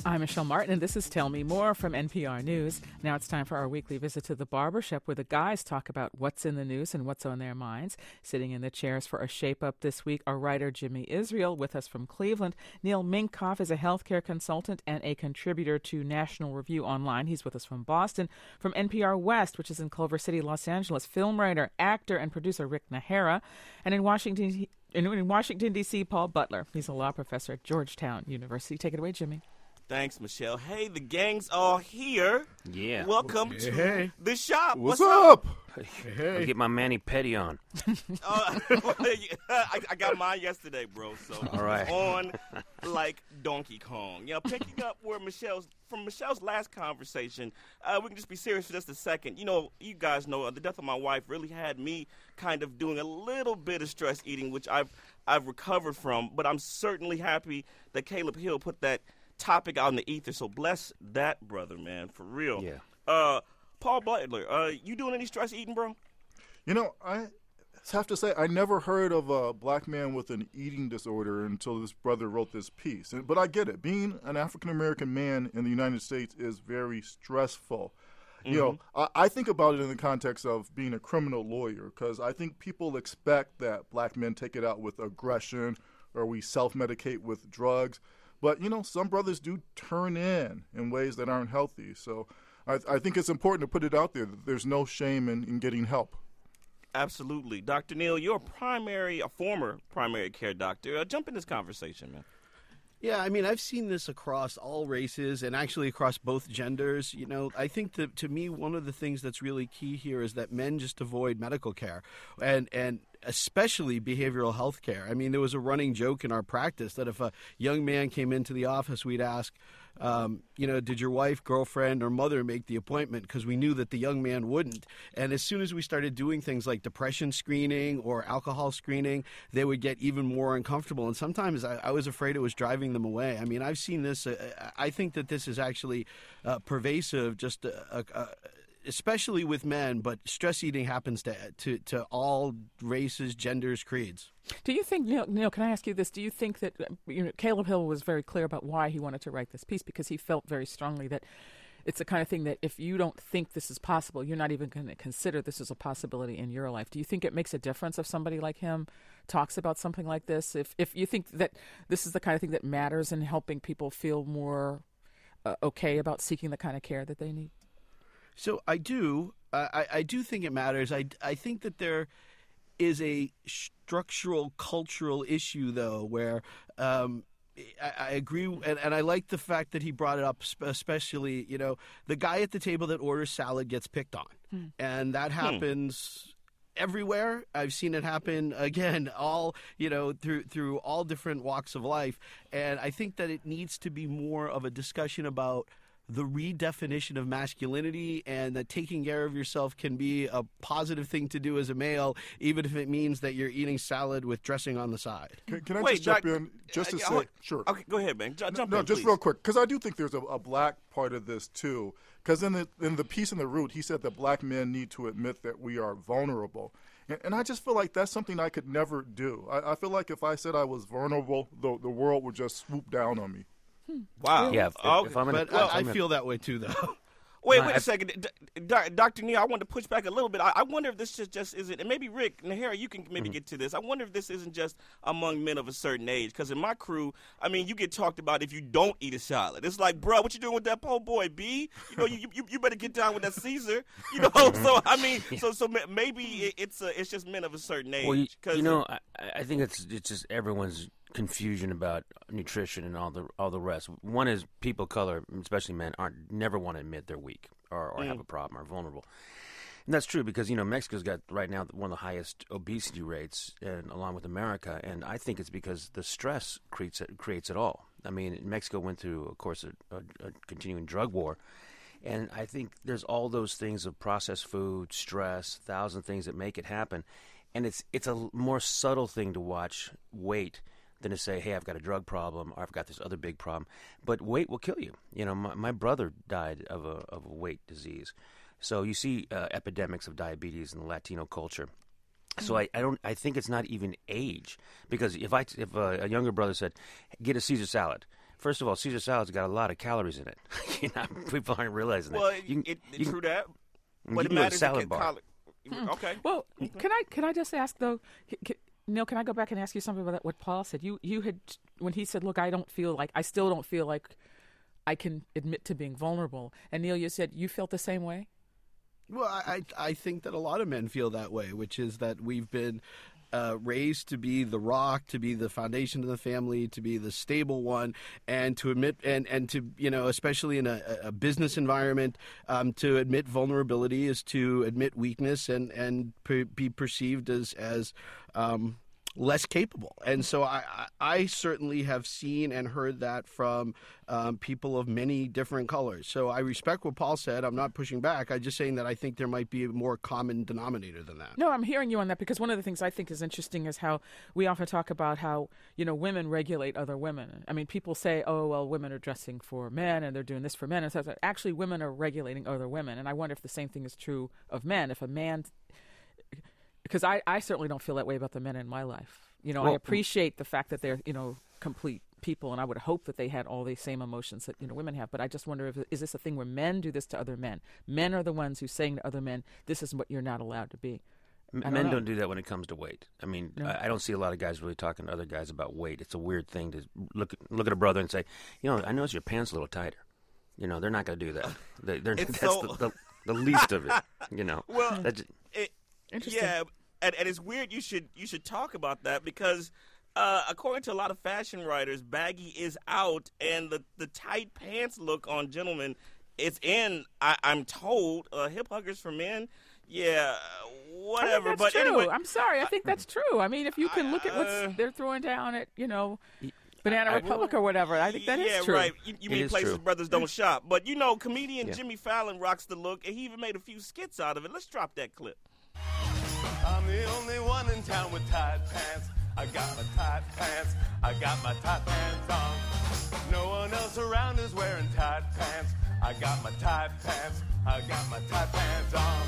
I'm Michelle Martin, and this is Tell Me More from NPR News. Now it's time for our weekly visit to the barbershop where the guys talk about what's in the news and what's on their minds. Sitting in the chairs for a shape-up this week are writer Jimmy Israel with us from Cleveland. Neil Minkoff is a healthcare consultant and a contributor to National Review Online. He's with us from Boston. From NPR West, which is in Culver City, Los Angeles, film writer, actor, and producer Rick Nahara. And in Washington, D.C., Paul Butler. He's a law professor at Georgetown University. Take it away, Jimmy. Thanks, Michelle. Hey, the gang's all here. Yeah. Welcome to the shop. What's up? Hey. I'll get my mani-pedi on. I got mine yesterday, bro. So all right. On like Donkey Kong. Picking up where Michelle's last conversation, we can just be serious for just a second. You guys know the death of my wife really had me kind of doing a little bit of stress eating, which I've recovered from. But I'm certainly happy that Caleb Hill put that topic out in the ether, so bless that brother, man, for real. Yeah. Paul Butler, you doing any stress eating, bro? I have to say I never heard of a black man with an eating disorder until this brother wrote this piece. But I get it. Being an African-American man in the United States is very stressful. Mm-hmm. I think about it in the context of being a criminal lawyer, because I think people expect that black men take it out with aggression or we self-medicate with drugs. But, some brothers do turn in ways that aren't healthy. So I think it's important to put it out there that there's no shame in getting help. Absolutely. Dr. Neal, you're a former primary care doctor. Jump in this conversation, man. Yeah, I mean, I've seen this across all races and actually across both genders. I think that to me, one of the things that's really key here is that men just avoid medical care and especially behavioral health care. I mean, there was a running joke in our practice that if a young man came into the office, we'd ask, did your wife, girlfriend, or mother make the appointment? Because we knew that the young man wouldn't. And as soon as we started doing things like depression screening or alcohol screening, they would get even more uncomfortable. And sometimes I was afraid it was driving them away. I mean, I've seen this. I think that this is actually pervasive, just especially with men, but stress eating happens to all races, genders, creeds. Do you think, Neil, can I ask you this? Do you think that Caleb Hill was very clear about why he wanted to write this piece, because he felt very strongly that it's the kind of thing that if you don't think this is possible, you're not even going to consider this as a possibility in your life. Do you think it makes a difference if somebody like him talks about something like this? If you think that this is the kind of thing that matters in helping people feel more okay about seeking the kind of care that they need? So I do. I do think it matters. I think that there is a structural, cultural issue, though, where I agree, and I like the fact that he brought it up, especially, the guy at the table that orders salad gets picked on. And that happens everywhere. I've seen it happen, again, all, through all different walks of life. And I think that it needs to be more of a discussion about the redefinition of masculinity, and that taking care of yourself can be a positive thing to do as a male, even if it means that you're eating salad with dressing on the side. Can I just jump in just to say, sure. Okay, go ahead, man. Jump in, just please. real quick, because I do think there's a black part of this too. Because in the piece in The Root, he said that black men need to admit that we are vulnerable. And I just feel like that's something I could never do. I feel like if I said I was vulnerable, the world would just swoop down on me. Wow. Yeah, I feel that way too, though. Wait a second. Dr. Neal, I wanted to push back a little bit. I wonder if this just isn't, and maybe Rick Nahara, you can maybe get to this. I wonder if this isn't just among men of a certain age. Because in my crew, I mean, you get talked about if you don't eat a salad. It's like, bro, what you doing with that po' boy, B? You better get down with that Caesar. So I mean, so maybe it's just men of a certain age. Well, I think it's just everyone's confusion about nutrition and all the rest. One is people of color, especially men, never want to admit they're weak or have a problem or vulnerable. And that's true because, Mexico's got right now one of the highest obesity rates, and along with America, and I think it's because the stress creates it all. I mean, Mexico went through, of course, a continuing drug war, and I think there's all those things of processed food, stress, 1,000 things that make it happen, and it's a more subtle thing to watch weight than to say, hey, I've got a drug problem or I've got this other big problem. But weight will kill you. My brother died of a weight disease. So you see epidemics of diabetes in the Latino culture. So I think it's not even age, because if a younger brother said, get a Caesar salad First of all, Caesar salad's got a lot of calories in it. People aren't realizing Well, that. true that. But you it can go to matters. salad bar. Okay. Well, can I just ask though, Neil? Can I go back and ask you something about what Paul said? You had when he said, "Look, I still don't feel like I can admit to being vulnerable." And Neil, you said you felt the same way. Well, I think that a lot of men feel that way, which is that we've been raised to be the rock, to be the foundation of the family, to be the stable one, and to admit and to especially in a business environment, to admit vulnerability is to admit weakness and be perceived as less capable. And so I certainly have seen and heard that from people of many different colors. So I respect what Paul said. I'm not pushing back. I'm just saying that I think there might be a more common denominator than that. No, I'm hearing you on that because one of the things I think is interesting is how we often talk about how, women regulate other women. I mean, people say, oh, well, women are dressing for men and they're doing this for men. And so actually, women are regulating other women. And I wonder if the same thing is true of men. If a man... Because I certainly don't feel that way about the men in my life. I appreciate the fact that they're, complete people, and I would hope that they had all the same emotions that, women have. But I just wonder, is this a thing where men do this to other men? Men are the ones who saying to other men, this is what you're not allowed to be. Men don't do that when it comes to weight. I mean, no. I don't see a lot of guys really talking to other guys about weight. It's a weird thing to look at a brother and say, I notice your pants a little tighter. They're not going to do that. That's the least of it, Well, interesting. Yeah, and it's weird you should talk about that because according to a lot of fashion writers, baggy is out, and the tight pants look on gentlemen is in. I'm told hip huggers for men. Yeah, whatever. I think but true. anyway, I'm sorry. I think that's true. I mean, if you can look at what they're throwing down at Banana Republic or whatever, I think that is true. Yeah, right. You mean places brothers don't shop. But, comedian Jimmy Fallon rocks the look, and he even made a few skits out of it. Let's drop that clip. I'm the only one in town with tight pants. I got my tight pants. I got my tight pants on. No one else around is wearing tight pants. I got my tight pants. I got my tight pants on.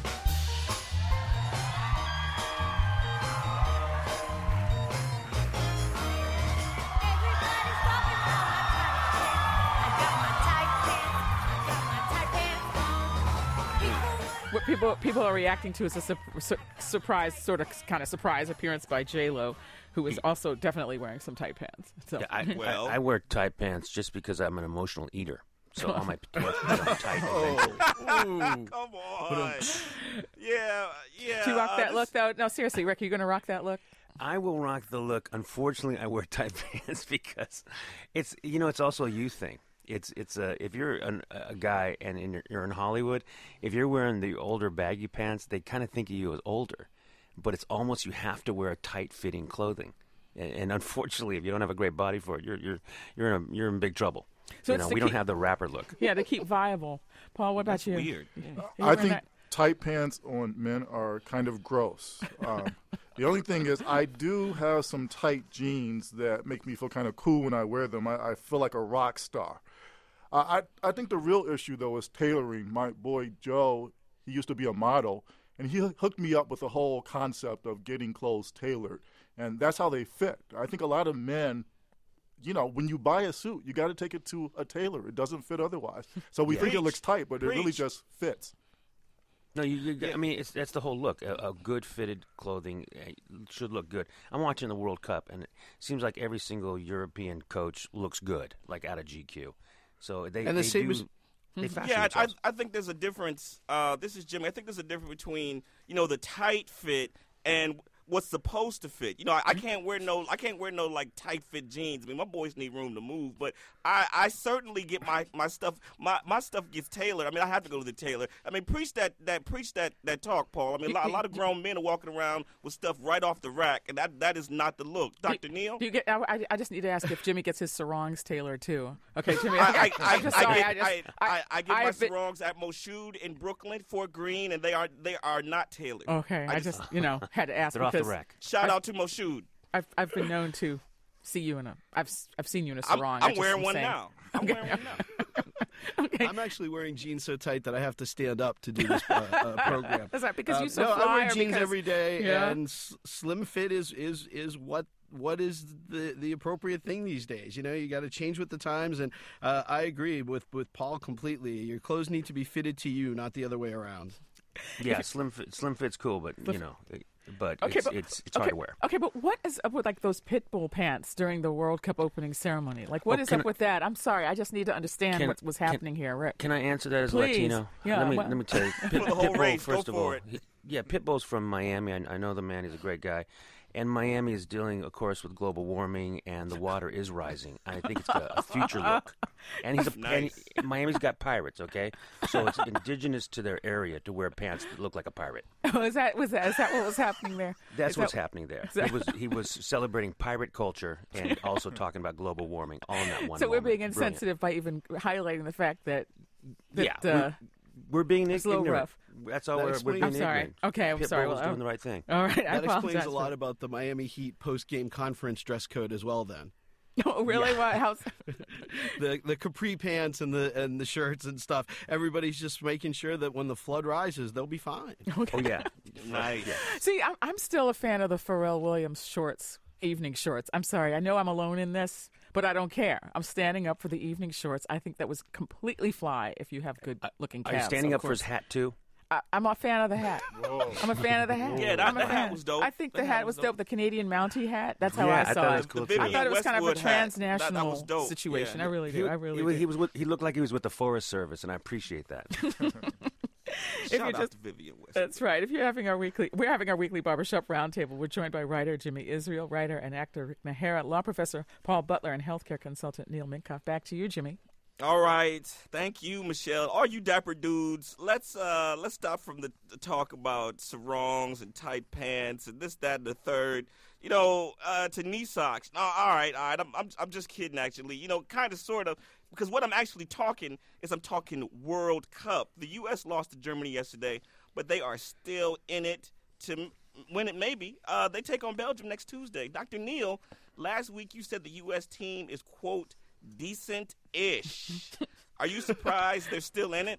What people are reacting to is a surprise, kind of surprise appearance by J-Lo, who is also definitely wearing some tight pants. So. Yeah, I wear tight pants just because I'm an emotional eater. So all my pants become tight. Come on. Yeah. Do you rock that look, though? No, seriously, Rick, are you going to rock that look? I will rock the look. Unfortunately, I wear tight pants because it's also a youth thing. It's if you're a guy and you're in Hollywood, if you're wearing the older baggy pants, they kind of think of you as older. But it's almost you have to wear a tight-fitting clothing, and unfortunately, if you don't have a great body for it, you're in big trouble. So we don't have the rapper look. Yeah, to keep viable. Paul, what about you? Weird. I think tight pants on men are kind of gross. The only thing is I do have some tight jeans that make me feel kind of cool when I wear them. I feel like a rock star. I think the real issue, though, is tailoring. My boy Joe, he used to be a model, and he hooked me up with the whole concept of getting clothes tailored, and that's how they fit. I think a lot of men, when you buy a suit, you got to take it to a tailor. It doesn't fit otherwise. So we think it looks tight, but it really just fits. No, I mean, that's the whole look. A good fitted clothing should look good. I'm watching the World Cup, and it seems like every single European coach looks good, like out of GQ. So they fashion themselves. I think there's a difference. This is Jimmy. I think there's a difference between the tight fit and what's supposed to fit. I can't wear no like tight fit jeans. I mean, my boys need room to move, but I certainly get my stuff. My stuff gets tailored. I mean, I have to go to the tailor. I mean, preach that talk, Paul. I mean, a lot of grown men are walking around with stuff right off the rack, and that is not the look. Dr. Neal? I just need to ask if Jimmy gets his sarongs tailored too. Okay, Jimmy. I get my sarongs at Moshood in Brooklyn, Fort Greene, and they are not tailored. Okay, I just had to ask. They're off the rack. Shout out to Moshood. I've been known to see you in I've seen you in a sarong. I'm wearing one now. Okay. I'm actually wearing jeans so tight that I have to stand up to do this program. Is that because you so no, fly? I wear jeans because, every day, and slim fit is what what is the appropriate thing these days. You got to change with the times, and I agree with Paul completely. Your clothes need to be fitted to you, not the other way around. Yeah, slim fit's cool, but Okay, it's hard to wear. Okay, but what is up with like those pit bull pants during the World Cup opening ceremony? Like, what is up with that? I'm sorry, I just need to understand what was happening here, Rick. Can I answer that as Please. a Latino? Yeah, let me tell you. Pitbull, first go of all, for it. Pitbull's from Miami. I know the man; he's a great guy. And Miami is dealing, of course, with global warming, and the water is rising. I think it's got a future look. And Miami's got pirates, okay? So it's indigenous to their area to wear pants that look like a pirate. Oh, is that what was happening there? That's what's happening there. He was celebrating pirate culture and also talking about global warming all in that one So moment. we're being insensitive by even highlighting the fact that we're being it's a little ignorant. rough. That's all That we're explains- being I'm sorry. ignorant. Okay, I'm sorry. Pitbull's Well, doing the right thing. All right, I That explains apologize a lot about the Miami Heat post-game conference dress code as well. Then Oh, really? What? How's... the capri pants and the shirts and stuff. Everybody's just making sure that when the flood rises, they'll be fine. Oh yeah, Nice. See, I'm still a fan of the Pharrell Williams shorts, evening shorts. I'm sorry. I know I'm alone in this, but I don't care. I'm standing up for the evening shorts. I think that was completely fly if you have good-looking calves. Are you standing of up for his course. hat too? I'm a fan of the hat. I'm a fan of the hat. Yeah, I'm a the hat fan. was dope. I think the The hat hat was was dope. The Canadian Mountie hat. That's how Yeah, I I saw thought it it. was cool, The too. I Vivian thought it was kind of a Westwood hat. That was transnational dope. situation. Yeah. I really do. I really do. He looked like he was with the Forest Service, and I appreciate that. Shout out just- to Vivian Westwood. That's right. If you're having we're having our weekly barbershop roundtable. We're joined by writer Jimmy Israel, writer and actor Rick Nahara, law professor Paul Butler, and healthcare consultant Neil Minkoff. Back to you, Jimmy. All right, thank you, Michelle. All you dapper dudes, let's stop from the talk about sarongs and tight pants and this, that, and the third. To knee socks. No, all right. I'm just kidding, actually. Kind of, sort of, because what I'm actually talking is I'm talking World Cup. The U.S. lost to Germany yesterday, but they are still in it to win it. Maybe they take on Belgium next Tuesday. Dr. Neal, last week you said the U.S. team is quote decent-ish. Are you surprised they're still in it?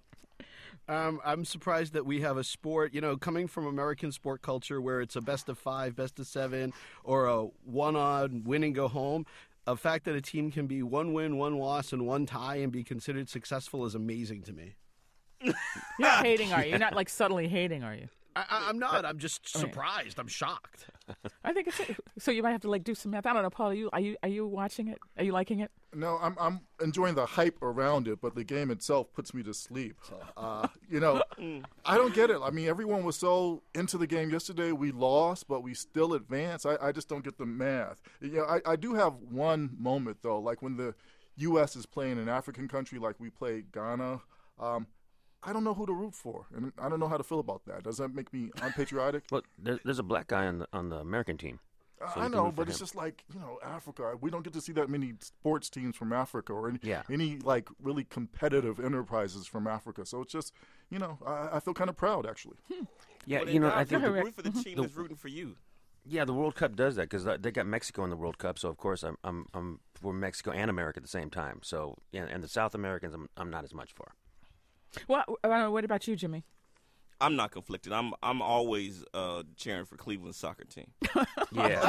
I'm surprised that we have a sport, coming from American sport culture where it's a best of 5, best of 7, or a one-on win and go home. The fact that a team can be 1 win, 1 loss, and 1 tie and be considered successful is amazing to me. You're not hating, are you? You're not like subtly hating, are you? I'm not. I'm just surprised. I'm shocked. I think so. You might have to do some math. I don't know, Paul. Are you watching it? Are you liking it? No, I'm enjoying the hype around it, but the game itself puts me to sleep. I don't get it. I mean, everyone was so into the game yesterday. We lost, but we still advanced. I just don't get the math. I do have one moment, though, like when the U.S. is playing an African country like we played Ghana. I don't know who to root for, and I don't know how to feel about that. Does that make me unpatriotic? Well, there's a black guy on the American team. So I we can know, root for but it's him. just like, Africa. We don't get to see that many sports teams from Africa or Yeah. any like really competitive enterprises from Africa. So it's just, I feel kind of proud, actually. Yeah, Well, I think root for the team that's rooting for you. yeah, the World Cup does that because they got Mexico in the World Cup. So of course I'm for Mexico and America at the same time. So yeah, and the South Americans I'm not as much for. Well, what about you, Jimmy? I'm not conflicted. I'm always cheering for Cleveland's soccer team. Yeah.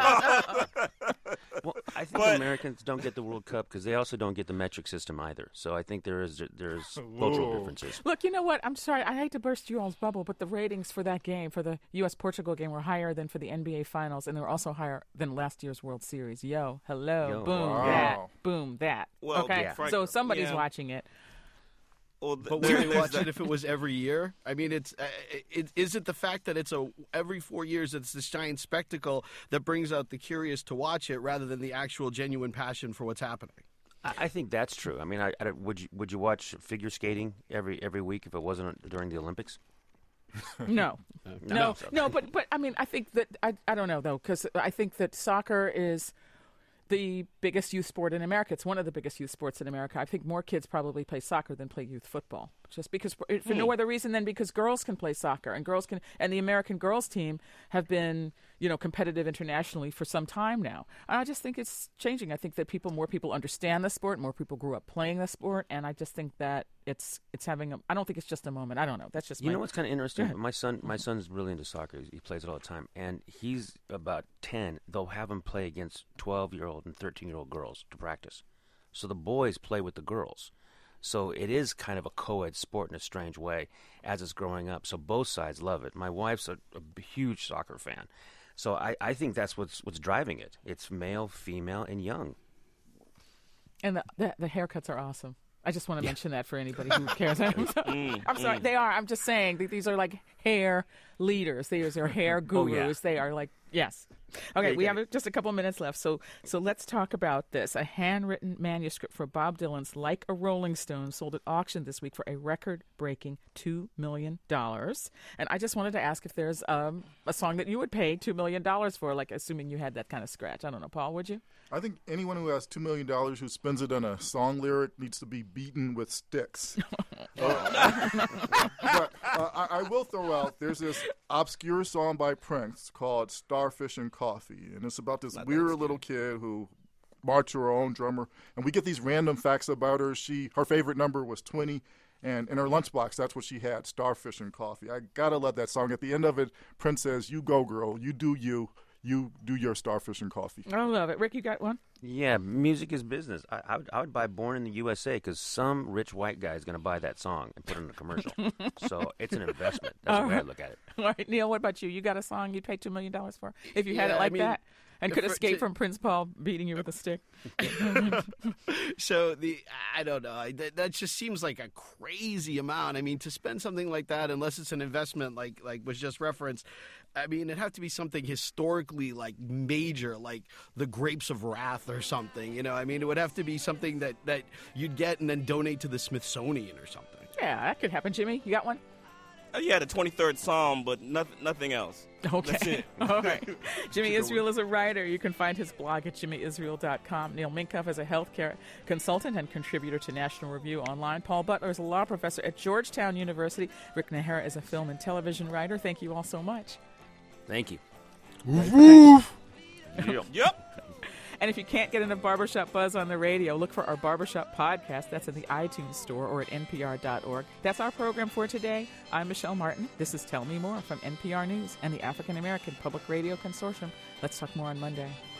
Well, I think Americans don't get the World Cup because they also don't get the metric system either. So I think there's cultural differences. Look, you know what? I'm sorry. I hate to burst you all's bubble, but the ratings for that game, for the U.S.-Portugal game, were higher than for the NBA Finals, and they were also higher than last year's World Series. Hello, Yo. boom, Wow. that, boom, that. Well, okay, yeah. so somebody's Yeah. watching it. But would they watch it if it was every year? I mean, is it the fact that it's every 4 years it's this giant spectacle that brings out the curious to watch it rather than the actual genuine passion for what's happening? I think that's true. I mean, would you watch figure skating every week if it wasn't during the Olympics? No, No. but I mean, I think that I don't know though, because I think that soccer is the biggest youth sport in America. It's one of the biggest youth sports in America. I think more kids probably play soccer than play youth football, just because for no other reason than because girls can play soccer and the American girls team have been competitive internationally for some time now. And I just think it's changing. I think that more people understand the sport, more people grew up playing the sport, and I just think that it's having I don't think it's just a moment. I don't know. That's just You know what's kind of interesting? Go My son's really into soccer. He plays it all the time, and he's about 10. They'll have him play against 12-year-old and 13-year-old girls to practice. So the boys play with the girls. So it is kind of a co-ed sport in a strange way as it's growing up. So both sides love it. My wife's a huge soccer fan. So I think that's what's driving it. It's male, female, and young. And the haircuts are awesome. I just want to mention that for anybody who cares. I'm sorry. They are. I'm just saying that these are like hair leaders. These are hair gurus. They are like, yes. Okay, we have just a couple minutes left. So let's talk about this. A handwritten manuscript for Bob Dylan's Like a Rolling Stone sold at auction this week for a record-breaking $2 million. And I just wanted to ask if there's a song that you would pay $2 million for, like assuming you had that kind of scratch. I don't know. Paul, would you? I think anyone who has $2 million who spends it on a song lyric needs to be beaten with sticks. But I will throw out, there's this obscure song by Prince called Starfish and Coffee, and it's about this weird little kid who marched to her own drummer, and we get these random facts about her. Her favorite number was 20, and in her lunchbox, that's what she had, Starfish and Coffee. I gotta love that song. At the end of it, Prince says, "You go, girl. You do you. You do your Starfish and Coffee." I love it. Rick, you got one? Yeah, music is business. I would buy Born in the USA because some rich white guy is going to buy that song and put it in a commercial. So it's an investment. That's the way I look at it. All right, Neil, what about you? You got a song you'd pay $2 million for if you had it like that? And could escape from Prince Paul beating you with a stick. So I don't know. That just seems like a crazy amount. I mean, to spend something like that, unless it's an investment like was just referenced, I mean, it'd have to be something historically like major, like the Grapes of Wrath or something. You know, I mean, it would have to be something that you'd get and then donate to the Smithsonian or something. Yeah, that could happen. Jimmy, you got one? Yeah, the 23rd Psalm, but nothing else. Okay. That's it. All right. Jimmy Israel is a writer. You can find his blog at jimmyisrael.com. Neil Minkoff is a healthcare consultant and contributor to National Review Online. Paul Butler is a law professor at Georgetown University. Rick Nahara is a film and television writer. Thank you all so much. Thank you. Yep. And if you can't get enough Barbershop Buzz on the radio, look for our Barbershop podcast. That's in the iTunes store or at npr.org. That's our program for today. I'm Michelle Martin. This is Tell Me More from NPR News and the African American Public Radio Consortium. Let's talk more on Monday.